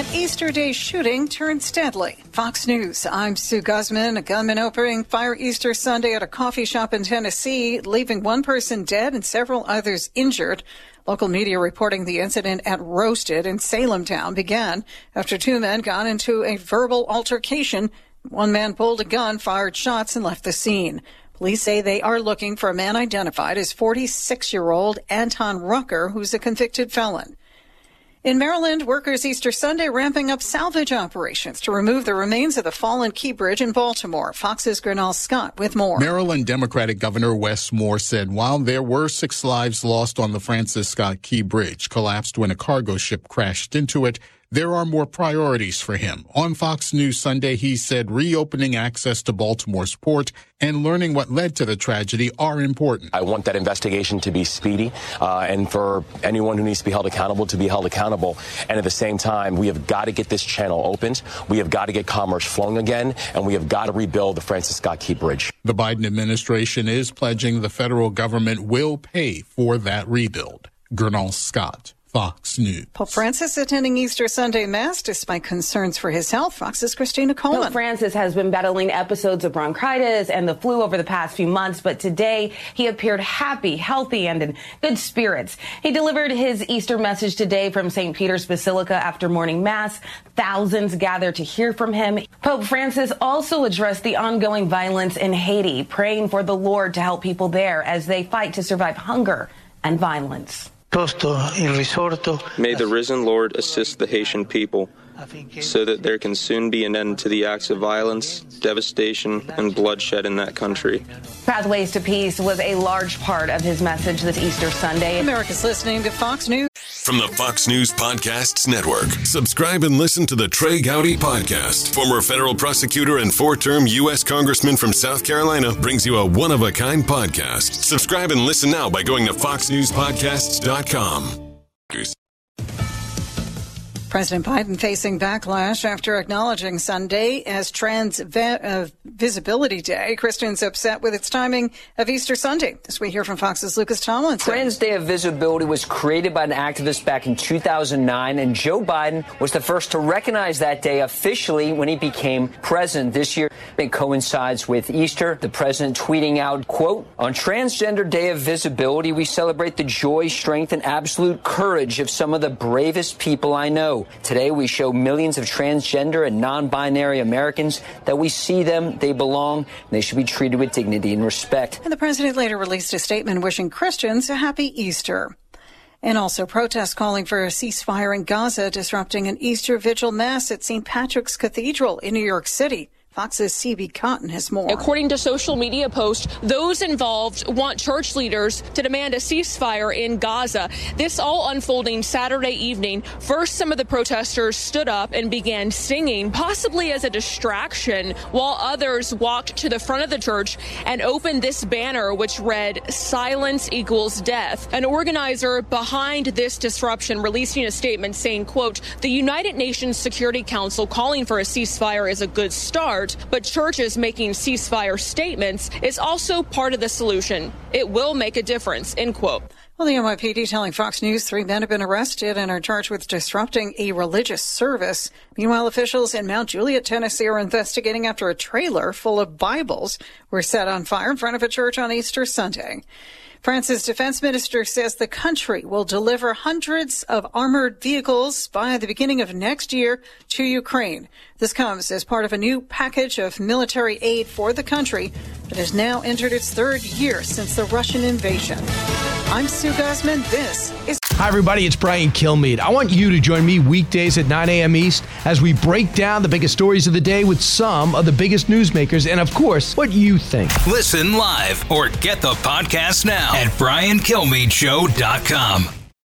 An Easter Day shooting turns deadly. Fox News, I'm Sue Guzman. A gunman opening fire Easter Sunday at a coffee shop in Tennessee, leaving one person dead and several others injured. Local media reporting the incident at Roasted in Salem Town began after two men got into a verbal altercation. One man pulled a gun, fired shots, and left the scene. Police say they are looking for a man identified as 46-year-old Anton Rucker, who's a convicted felon. In Maryland, workers Easter Sunday ramping up salvage operations to remove the remains of the fallen Key Bridge in Baltimore. Fox's Grinnell Scott with more. Maryland Democratic Governor Wes Moore said while there were 6 lives lost on the Francis Scott Key Bridge, collapsed when a cargo ship crashed into it, there are more priorities for him. On Fox News Sunday, he said reopening access to Baltimore's port and learning what led to the tragedy are important. I want that investigation to be speedy and for anyone who needs to be held accountable to be held accountable. And at the same time, we have got to get this channel opened. We have got to get commerce flowing again, and we have got to rebuild the Francis Scott Key Bridge. The Biden administration is pledging the federal government will pay for that rebuild. Grinnell Scott, Fox News. Pope Francis attending Easter Sunday Mass despite concerns for his health. Fox's Christina Coleman. Pope Francis has been battling episodes of bronchitis and the flu over the past few months, but today he appeared happy, healthy, and in good spirits. He delivered his Easter message today from St. Peter's Basilica after morning Mass. Thousands gathered to hear from him. Pope Francis also addressed the ongoing violence in Haiti, praying for the Lord to help people there as they fight to survive hunger and violence. May the risen Lord assist the Haitian people so that there can soon be an end to the acts of violence, devastation, and bloodshed in that country. Pathways to Peace was a large part of his message this Easter Sunday. America's listening to Fox News. From the Fox News Podcasts Network, subscribe and listen to the Trey Gowdy Podcast. Former federal prosecutor and 4-term U.S. Congressman from South Carolina brings you a one-of-a-kind podcast. Subscribe and listen now by going to foxnewspodcasts.com. President Biden facing backlash after acknowledging Sunday as Trans Visibility Day. Christians upset with its timing of Easter Sunday. As we hear from Fox's Lucas Tomlinson. Trans Day of Visibility was created by an activist back in 2009, and Joe Biden was the first to recognize that day officially when he became president. This year, it coincides with Easter. The president tweeting out, quote, "On Transgender Day of Visibility, we celebrate the joy, strength, and absolute courage of some of the bravest people I know. Today, we show millions of transgender and non-binary Americans that we see them, they belong, and they should be treated with dignity and respect." And the president later released a statement wishing Christians a happy Easter. And also protests calling for a ceasefire in Gaza, disrupting an Easter vigil mass at St. Patrick's Cathedral in New York City. Fox's CB Cotton has more. According to social media posts, those involved want church leaders to demand a ceasefire in Gaza. This all unfolding Saturday evening. First, some of the protesters stood up and began singing, possibly as a distraction, while others walked to the front of the church and opened this banner, which read, "Silence equals death." An organizer behind this disruption releasing a statement saying, quote, "The United Nations Security Council calling for a ceasefire is a good start, but churches making ceasefire statements is also part of the solution. It will make a difference," end quote. Well, the NYPD telling Fox News 3 men have been arrested and are charged with disrupting a religious service. Meanwhile, officials in Mount Juliet, Tennessee are investigating after a trailer full of Bibles were set on fire in front of a church on Easter Sunday. France's defense minister says the country will deliver hundreds of armored vehicles by the beginning of next year to Ukraine. This comes as part of a new package of military aid for the country that has now entered its 3rd year since the Russian invasion. I'm Sue Guzman. This is... Hi, everybody. It's Brian Kilmeade. I want you to join me weekdays at 9 a.m. East as we break down the biggest stories of the day with some of the biggest newsmakers and, of course, what you think. Listen live or get the podcast now at BrianKilmeadeShow.com.